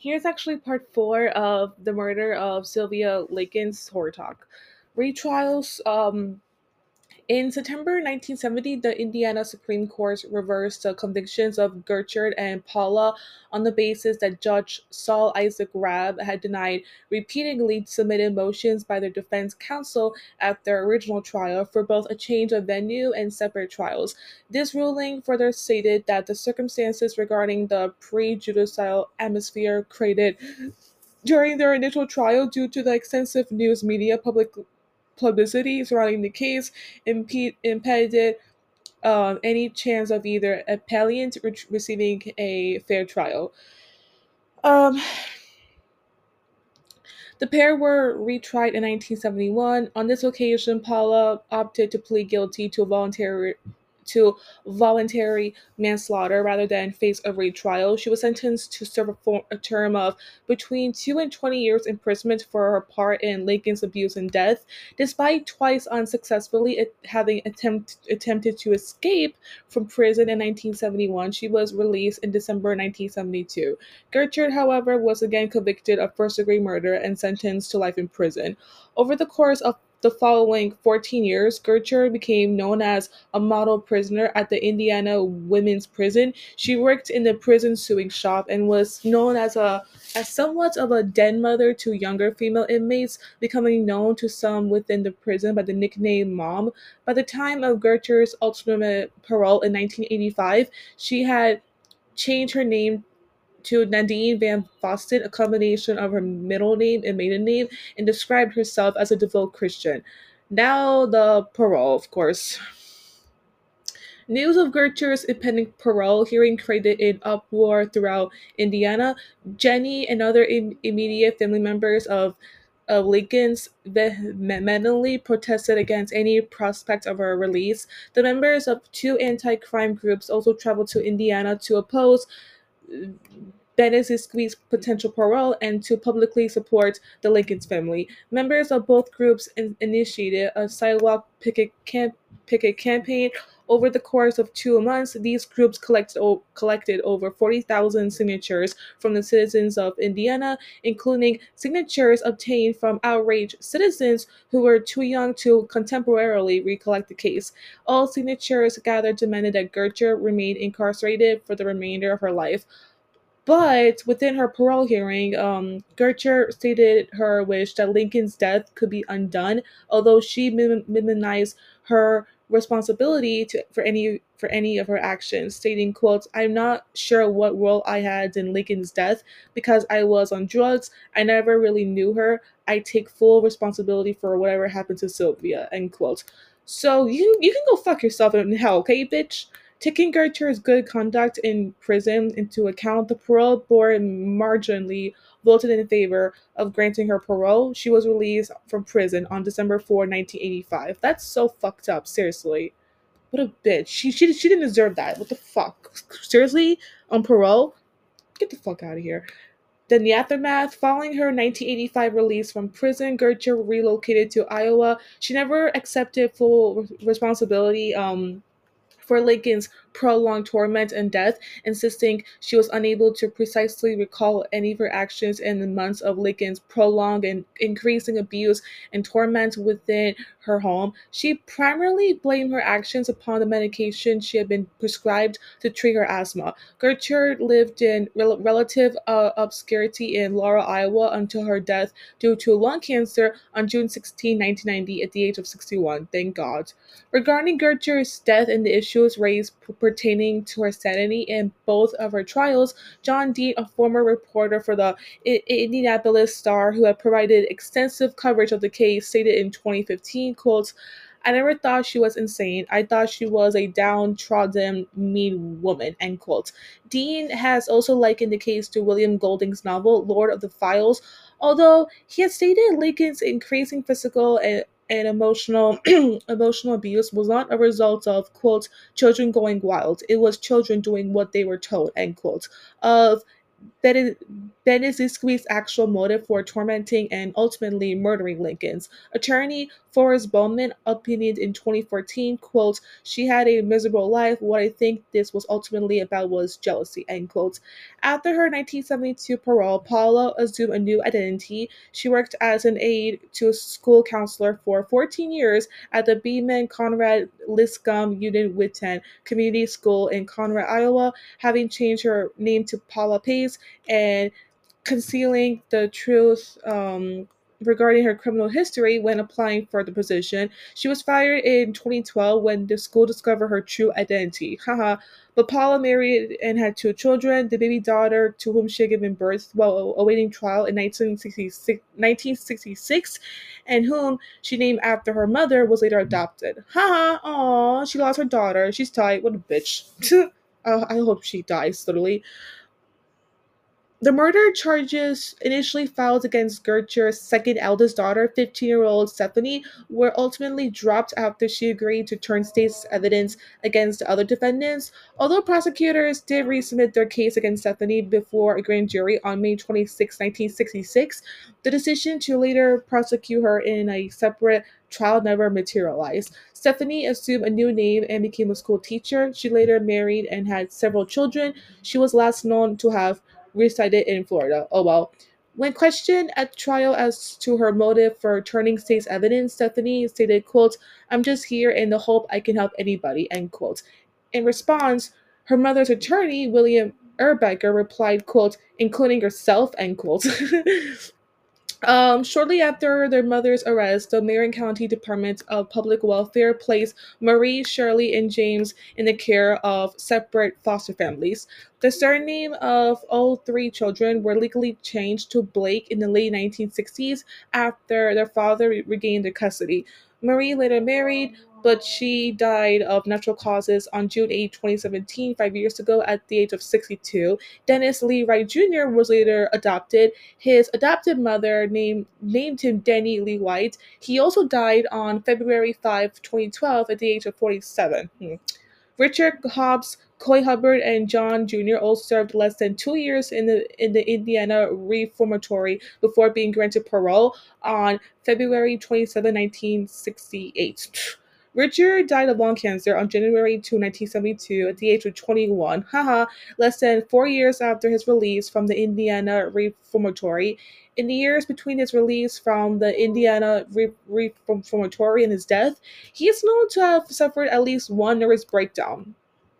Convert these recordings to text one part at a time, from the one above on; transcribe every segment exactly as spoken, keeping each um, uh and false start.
Here's actually part four of the murder of Sylvia Likens horror talk. Retrials. Um, in September nineteen seventy, the Indiana Supreme Court reversed the convictions of Gertrude and Paula on the basis that Judge Saul Isaac Rabb had denied repeatedly submitted motions by their defense counsel at their original trial for both a change of venue and separate trials. This ruling further stated that the circumstances regarding the prejudicial atmosphere created during their initial trial due to the extensive news media public publicity surrounding the case impe- impeded um, any chance of either appellant re- receiving a fair trial. Um, the pair were retried in nineteen seventy-one. On this occasion, Paula opted to plead guilty to voluntary to voluntary manslaughter rather than face a retrial. She was sentenced to serve a, for- a term of between two and twenty years imprisonment for her part in Lincoln's abuse and death. Despite twice unsuccessfully at- having attempt- attempted to escape from prison in nineteen seventy-one, she was released in December nineteen seventy-two. Gertrude, however, was again convicted of first degree murder and sentenced to life in prison. Over the course of the following fourteen years, Gertrude became known as a model prisoner at the Indiana Women's Prison. She worked in the prison sewing shop and was known as a as somewhat of a den mother to younger female inmates, becoming known to some within the prison by the nickname Mom. By the time of Gertrude's ultimate parole in nineteen eighty-five, she had changed her name to Nadine Van Fosten, a combination of her middle name and maiden name, and described herself as a devout Christian. Now, the parole, of course. News of Gertrude's impending parole hearing created an uproar throughout Indiana. Jenny and other im- immediate family members of of Lincoln's vehemently protested against any prospect of her release. The members of two anti-crime groups also traveled to Indiana to oppose Benezyski's potential parole and to publicly support the Lincoln's family. Members of both groups in- initiated a sidewalk picket, camp- picket campaign. Over the course of two months, these groups collected, o- collected over forty thousand signatures from the citizens of Indiana, including signatures obtained from outraged citizens who were too young to contemporarily recollect the case. All signatures gathered demanded that Gertrude remain incarcerated for the remainder of her life. But within her parole hearing, um, Gertrude stated her wish that Lincoln's death could be undone, although she mim- minimized her responsibility to, for any for any of her actions, stating, "quote I'm not sure what role I had in Lincoln's death because I was on drugs. I never really knew her. I take full responsibility for whatever happened to Sylvia." End quote. So you you can go fuck yourself in hell, okay, bitch? Taking Gertrude's good conduct in prison into account, the parole board marginally voted in favor of granting her parole. She was released from prison on December fourth, nineteen eighty-five. That's so fucked up, seriously. What a bitch. She, she, she didn't deserve that. What the fuck? Seriously? On parole? Get the fuck out of here. Then the aftermath, following her nineteen eighty-five release from prison, Gertrude relocated to Iowa. She never accepted full responsibility um, for Lincoln's prolonged torment and death, insisting she was unable to precisely recall any of her actions in the months of Lincoln's prolonged and increasing abuse and torment within her home. She primarily blamed her actions upon the medication she had been prescribed to treat her asthma. Gertrude lived in rel- relative uh, obscurity in Laurel, Iowa until her death due to lung cancer on June sixteenth, nineteen ninety, at the age of sixty-one. Thank God. Regarding Gertrude's death and the issues raised p- pertaining to her sanity in both of her trials, John Dean, a former reporter for the I- Indianapolis Star who had provided extensive coverage of the case, stated in twenty fifteen, quotes, I never thought she was insane. I thought she was a downtrodden, mean woman, end quote. Dean has also likened the case to William Golding's novel, Lord of the Files, although he has stated Lincoln's increasing physical and and emotional emotional abuse was not a result of quote children going wild. It was children doing what they were told end quote of Beneziski's actual motive for tormenting and ultimately murdering Lincoln's. Attorney Forrest Bowman opinioned in twenty fourteen, quote, "She had a miserable life. What I think this was ultimately about was jealousy," end quote. After her nineteen seventy-two parole, Paula assumed a new identity. She worked as an aide to a school counselor for fourteen years at the Beeman Conrad Liscum Unit Witten Community School in Conrad, Iowa, having changed her name to Paula Pace and concealing the truth um, regarding her criminal history when applying for the position. She was fired in twenty twelve when the school discovered her true identity. Haha. But Paula married and had two children, the baby daughter to whom she had given birth while awaiting trial in nineteen sixty-six, nineteen sixty-six, and whom she named after her mother, was later adopted. Haha, aw, she lost her daughter. She's tight. What a bitch. uh, I hope she dies, literally. The murder charges initially filed against Gertrude's second eldest daughter, fifteen-year-old Stephanie, were ultimately dropped after she agreed to turn state's evidence against the other defendants. Although prosecutors did resubmit their case against Stephanie before a grand jury on May twenty-sixth, nineteen sixty-six, the decision to later prosecute her in a separate trial never materialized. Stephanie assumed a new name and became a school teacher. She later married and had several children. She was last known to have resided in Florida. Oh well. When questioned at trial as to her motive for turning state's evidence, Stephanie stated, quote, "I'm just here in the hope I can help anybody," end quote. In response, her mother's attorney, William Erbecker, replied, quote, "including yourself," end quote. Um, shortly after their mother's arrest, the Marion County Department of Public Welfare placed Marie, Shirley, and James in the care of separate foster families. The surname of all three children were legally changed to Blake in the late nineteen sixties after their father re- regained their custody. Marie later married, but she died of natural causes on June eighth, twenty seventeen, five years ago, at the age of sixty-two. Dennis Lee Wright Junior was later adopted. His adopted mother named named him Danny Lee White. He also died on February fifth, twenty twelve, at the age of forty-seven. Hmm. Richard Hobbs, Coy Hubbard, and John Junior all served less than two years in the in the Indiana Reformatory before being granted parole on February twenty-seventh, nineteen sixty-eight. Richard died of lung cancer on January second, nineteen seventy-two, at the age of twenty-one, haha, less than four years after his release from the Indiana Reformatory. In the years between his release from the Indiana Re- Reformatory and his death, he is known to have suffered at least one nervous breakdown.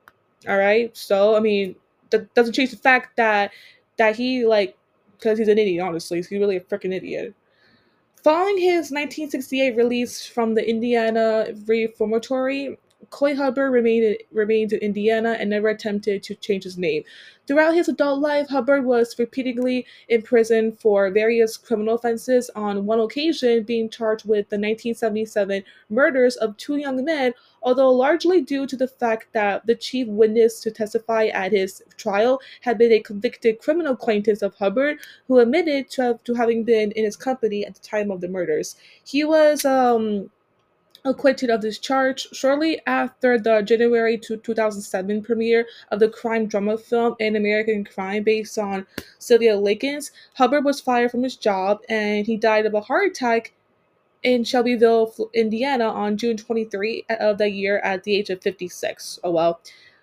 All right, so I mean, that doesn't change the fact that that he like, because he's an idiot. Honestly, he's really a freaking idiot. Following his nineteen sixty-eight release from the Indiana Reformatory, Coy Hubbard remained, remained in Indiana and never attempted to change his name. Throughout his adult life, Hubbard was repeatedly imprisoned for various criminal offenses, on one occasion being charged with the nineteen seventy-seven murders of two young men, although largely due to the fact that the chief witness to testify at his trial had been a convicted criminal acquaintance of Hubbard, who admitted to, have, to having been in his company at the time of the murders. He was um, acquitted of this charge shortly after the January two thousand seven premiere of the crime drama film An American Crime, based on Sylvia Likens. Hubbard was fired from his job and he died of a heart attack in Shelbyville, Indiana on June twenty-third of that year at the age of fifty-six. Oh well,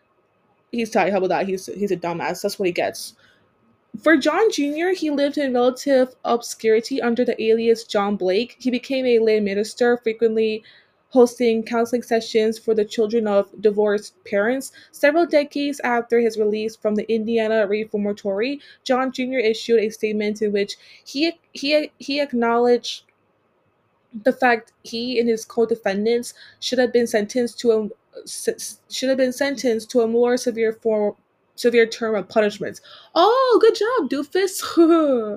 he's tight. How about that? He's, he's a dumbass. That's what he gets. For John Junior, he lived in relative obscurity under the alias John Blake. He became a lay minister, frequently hosting counseling sessions for the children of divorced parents. Several decades after his release from the Indiana Reformatory, John Junior issued a statement in which he he he acknowledged the fact he and his co-defendants should have been sentenced to a should have been sentenced to a more severe form severe term of punishment. Oh, good job, doofus.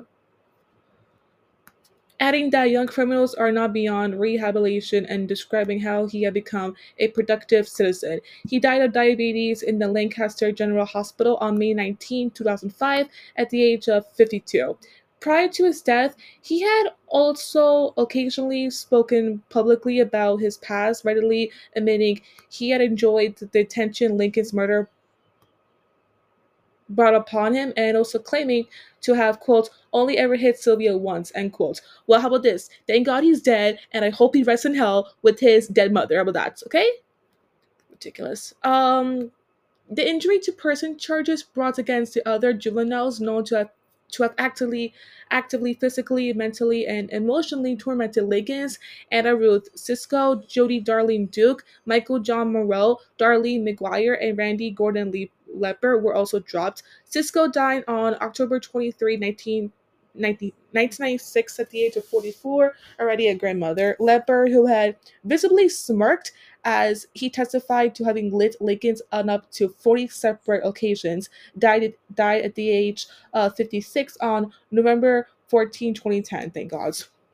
Adding that young criminals are not beyond rehabilitation and describing how he had become a productive citizen. He died of diabetes in the Lancaster General Hospital on May nineteenth, two thousand five, at the age of fifty-two. Prior to his death, he had also occasionally spoken publicly about his past, readily admitting he had enjoyed the attention Lincoln's murder brought upon him, and also claiming to have, quote, only ever hit Sylvia once, end quote. Well, how about this? Thank God he's dead, and I hope he rests in hell with his dead mother. How about that? Okay? Ridiculous. Um, the injury to person charges brought against the other juveniles known to have to have actively, actively, physically, mentally, and emotionally tormented Liggins, Anna Ruth Cisco, Jody Darlene Duke, Michael John Moreau, Darlene McGuire, and Randy Gordon Le- Lepper were also dropped. Cisco died on October twenty-third, nineteen ninety, nineteen ninety-six at the age of forty-four, already a grandmother. Lepper, who had visibly smirked as he testified to having lit Liggins on up to forty separate occasions, died at, died at the age of fifty-six on November fourteenth, twenty ten. Thank God.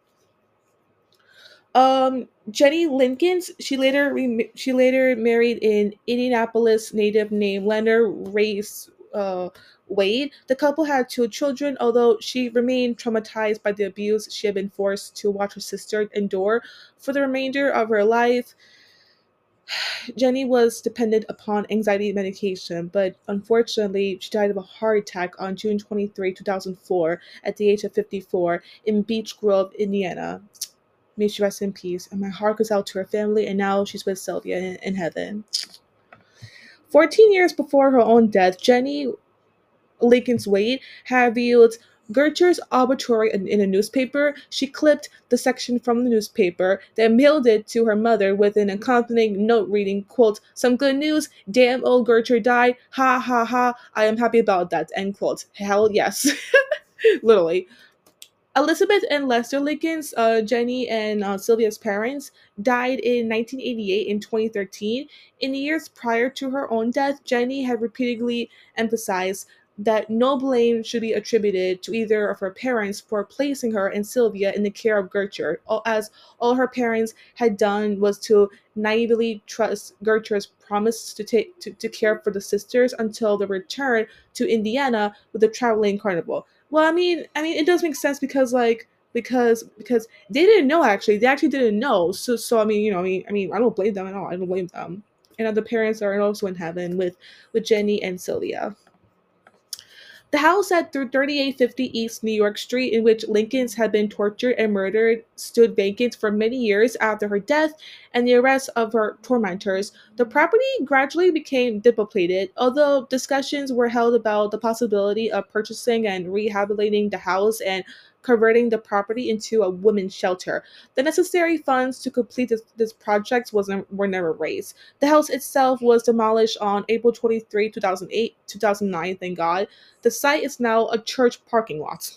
Um, Jenny Linkins, she later re- she later married an Indianapolis native named Leonard Race uh, Wade. The couple had two children, although she remained traumatized by the abuse she had been forced to watch her sister endure for the remainder of her life. Jenny was dependent upon anxiety medication, but unfortunately, she died of a heart attack on June twenty-third, two thousand four, at the age of fifty-four, in Beech Grove, Indiana. May she rest in peace. And my heart goes out to her family, and now she's with Sylvia in, in heaven. fourteen years before her own death, Jenny Lincoln's Wade had viewed Gertrude's obituary in, in a newspaper. She clipped the section from the newspaper, then mailed it to her mother with an accompanying note reading, quote, some good news, damn old Gertrude died, ha ha ha, I am happy about that, end quote. Hell yes. Literally. Elizabeth and Lester Liggins, uh, Jenny and uh, Sylvia's parents, died in nineteen eighty-eight and twenty thirteen. In the years prior to her own death, Jenny had repeatedly emphasized that no blame should be attributed to either of her parents for placing her and Sylvia in the care of Gertrude, as all her parents had done was to naively trust Gertrude's promise to take to, to care for the sisters until the return to Indiana with the traveling carnival. Well, I mean, I mean, it does make sense because like because because they didn't know actually. They actually didn't know. So so I mean, you know, I mean, I mean, I don't blame them at all. I don't blame them. And other parents are also in heaven with with Jenny and Sylvia. The house at thirty-eight fifty East New York Street, in which Lincolns had been tortured and murdered, stood vacant for many years after her death and the arrest of her tormentors. The property gradually became depopulated, although discussions were held about the possibility of purchasing and rehabilitating the house and converting the property into a women's shelter. The necessary funds to complete this, this project wasn't were never raised. The house itself was demolished on April twenty-third, two thousand eight, two thousand nine, thank God. The site is now a church parking lot.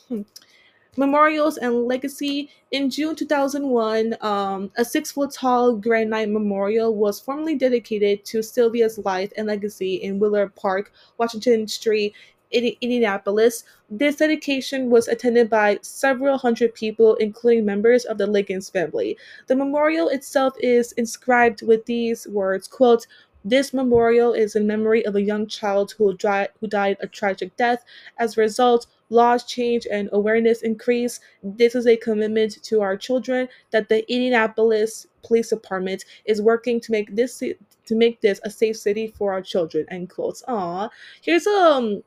Memorials and legacy. In June two thousand one, um, a six foot tall granite memorial was formally dedicated to Sylvia's life and legacy in Willard Park, Washington Street, Indi- Indianapolis. This dedication was attended by several hundred people, including members of the Liggins family. The memorial itself is inscribed with these words, quote, this memorial is in memory of a young child who, dri- who died a tragic death. As a result, laws change and awareness increase. This is a commitment to our children that the Indianapolis Police Department is working to make this to make this a safe city for our children. End quotes. Aw. Here's um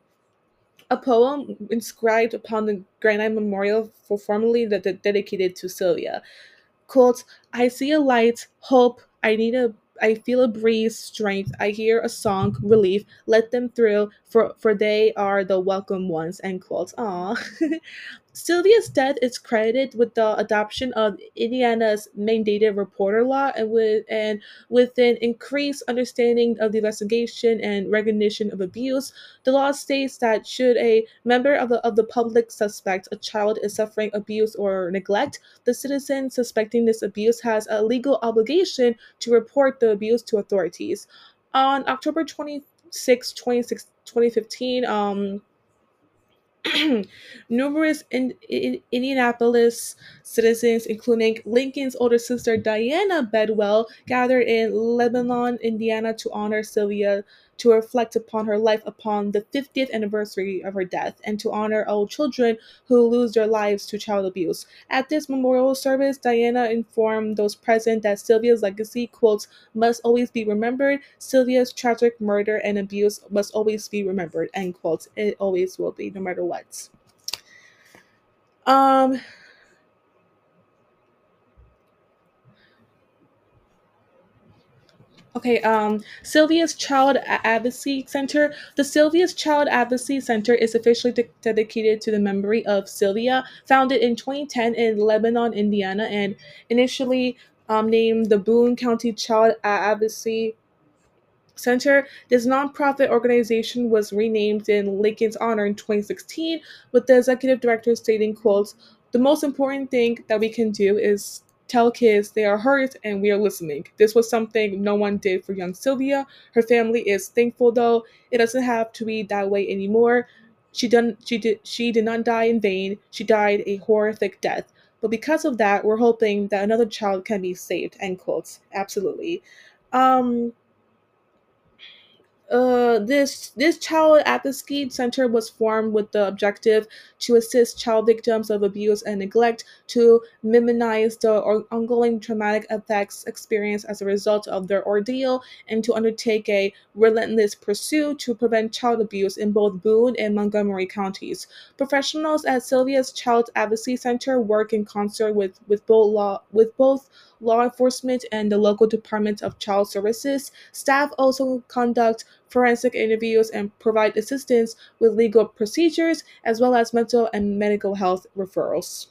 a poem inscribed upon the granite memorial for formerly de- de- dedicated to Sylvia. Quote, I see a light, hope, I need a I feel a breeze, strength, I hear a song, relief, let them through, for for they are the welcome ones, end quote. Aw. Sylvia's death is credited with the adoption of Indiana's mandated reporter law and with and with an increased understanding of the investigation and recognition of abuse. The law states that should a member of the of the public suspect a child is suffering abuse or neglect, the citizen suspecting this abuse has a legal obligation to report the abuse to authorities. On October twenty-sixth, twenty fifteen, um, numerous in, in, Indianapolis citizens, including Lincoln's older sister Diana Bedwell, gathered in Lebanon, Indiana, to honor Sylvia to reflect upon her life upon the fiftieth anniversary of her death and to honor all children who lose their lives to child abuse. At this memorial service, Diana informed those present that Sylvia's legacy, quotes, must always be remembered. Sylvia's tragic murder and abuse must always be remembered, end quotes. It always will be, no matter what. Um, Okay, um, Sylvia's Child A- Advocacy Center. The Sylvia's Child Advocacy Center is officially de- dedicated to the memory of Sylvia, founded in twenty ten in Lebanon, Indiana, and initially um, named the Boone County Child A- Advocacy Center. This nonprofit organization was renamed in Lincoln's honor in twenty sixteen, with the executive director stating, quotes, the most important thing that we can do is tell kids they are heard and we are listening. This was something no one did for young Sylvia. Her family is thankful though. It doesn't have to be that way anymore. She done she did she did not die in vain. She died a horrific death. But because of that, we're hoping that another child can be saved. End quotes. Absolutely. Um uh, this this child advocacy center was formed with the objective to assist child victims of abuse and neglect, to minimize the or- ongoing traumatic effects experienced as a result of their ordeal, and to undertake a relentless pursuit to prevent child abuse in both Boone and Montgomery counties. Professionals at Sylvia's Child Advocacy Center work in concert with, with both law with both law enforcement and the local Department of Child Services. Staff also conduct forensic interviews and provide assistance with legal procedures as well as mental and medical health referrals.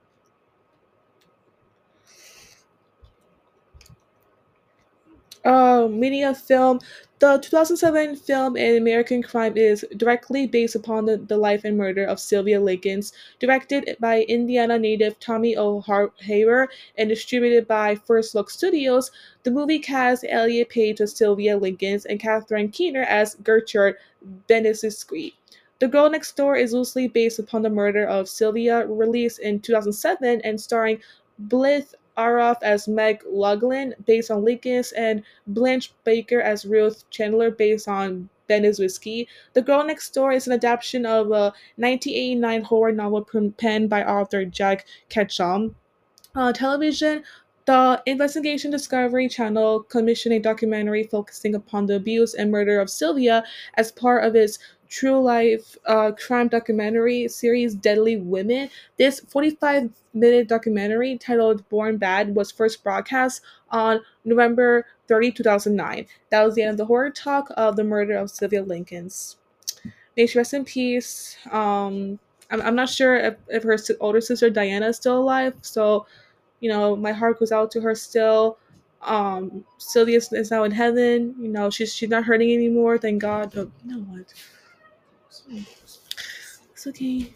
Uh, media film. The two thousand seven film An American Crime is directly based upon the, the life and murder of Sylvia Likens, directed by Indiana native Tommy O'Hare and distributed by First Look Studios. The movie cast Elliot Page as Sylvia Likens and Catherine Keener as Gertrude Benedictski. The Girl Next Door is loosely based upon the murder of Sylvia, released in two thousand seven and starring Blythe Aroff as Meg Luglin, based on Likens, and Blanche Baker as Ruth Chandler, based on Ben's Whiskey. The Girl Next Door is an adaptation of a nineteen eighty-nine horror novel penned by author Jack Ketchum. Uh, television, the Investigation Discovery Channel commissioned a documentary focusing upon the abuse and murder of Sylvia as part of its true life uh, crime documentary series Deadly Women. This forty-five minute documentary titled Born Bad was first broadcast on November thirtieth, two thousand nine. That was the end of the horror talk of the murder of Sylvia Likens. May she rest in peace. Um, I'm, I'm not sure if, if her si- older sister Diana is still alive, so you know, my heart goes out to her still. Um, Sylvia is is now in heaven. You know, she's she's not hurting anymore. Thank God. But you know what? It's okay.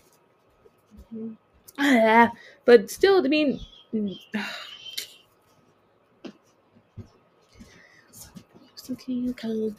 Ah, but still, I mean, it's okay. Okay,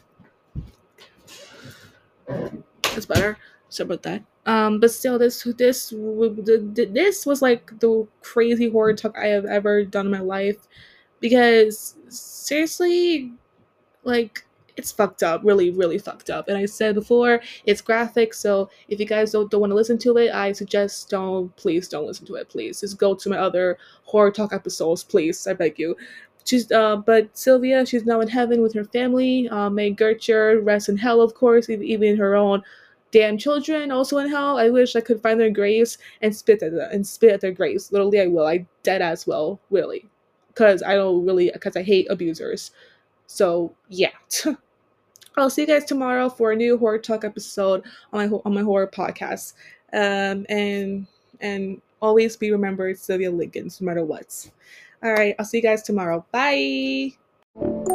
it's better. Sorry about that. Um, but still, this this this was like the crazy horror talk I have ever done in my life. Because seriously, like it's fucked up, really, really fucked up. And I said before, it's graphic, so if you guys don't, don't want to listen to it, I suggest don't, please don't listen to it, please. Just go to my other horror talk episodes, please, I beg you. She's, uh, but Sylvia, she's now in heaven with her family. Uh, may Gertrude rest in hell, of course, even, even her own damn children also in hell. I wish I could find their graves and spit at them, and spit at their graves. Literally, I will. I dead as well, really, because I don't really, because I hate abusers. So yeah. I'll see you guys tomorrow for a new horror talk episode on my on my horror podcast. Um, and and always be remembered Sylvia Likens, no matter what. All right, I'll see you guys tomorrow. Bye.